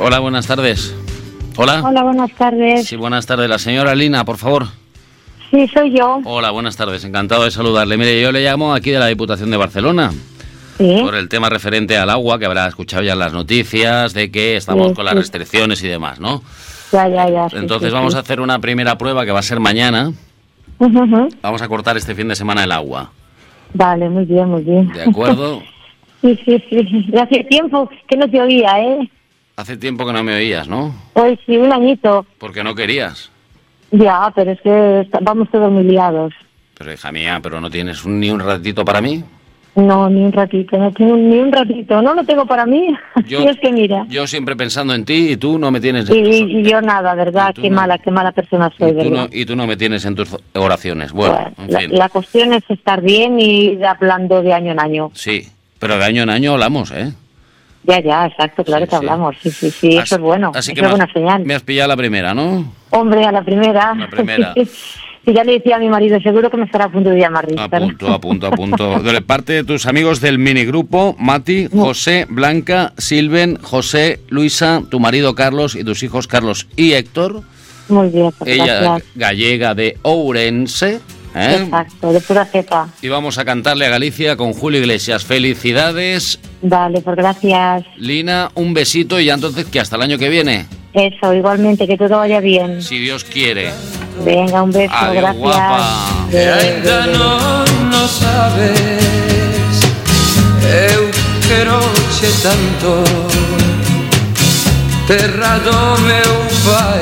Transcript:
Hola, buenas tardes. Hola. Hola, buenas tardes. Sí, buenas tardes. La señora Lina, por favor. Sí, soy yo. Hola, buenas tardes. Encantado de saludarle. Mire, yo le llamo aquí de la Diputación de Barcelona. Sí. Por el tema referente al agua, que habrá escuchado ya en las noticias de que estamos con las restricciones y demás, ¿no? Ya. Entonces vamos a hacer una primera prueba que va a ser mañana. Vamos a cortar este fin de semana el agua. Vale, muy bien. ¿De acuerdo? Sí. Ya hace tiempo que no te oía, ¿eh? Hace tiempo que no me oías, ¿no? Pues sí, un añito. Porque no querías. Ya, pero es que vamos todos muy liados. Pero hija mía, ¿pero no tienes ni un ratito para mí? No, ni un ratito, no tengo ni un ratito. No lo tengo para mí. Yo, y es que mira. Yo siempre pensando en ti y tú no me tienes... Y yo nada, ¿verdad? Qué mala persona soy, ¿verdad? Y tú no me tienes en tus oraciones. Bueno, en fin. La cuestión es estar bien y ir hablando de año en año. Sí, pero de año en año hablamos, ¿eh? Ya, exacto, claro que hablamos. Sí, eso es bueno. Así que es buena señal. Me has pillado la primera, ¿no? Hombre, a la primera. La primera. Y ya le decía a mi marido, seguro que me estará a punto de llamar. A punto. De parte de tus amigos del minigrupo, Mati, José, Blanca, Silven, José, Luisa, tu marido Carlos y tus hijos Carlos y Héctor. Muy bien, ella gracias. Gallega de Ourense. Exacto, de pura cepa. Y vamos a cantarle a Galicia con Julio Iglesias. Felicidades. Vale, pues gracias. Lina, un besito y ya entonces que hasta el año que viene. Eso, igualmente, que todo vaya bien. Si Dios quiere. Venga, un beso, adiós, gracias. Guapa. E ainda non sabes, eu queroche tanto, terra do meu pai.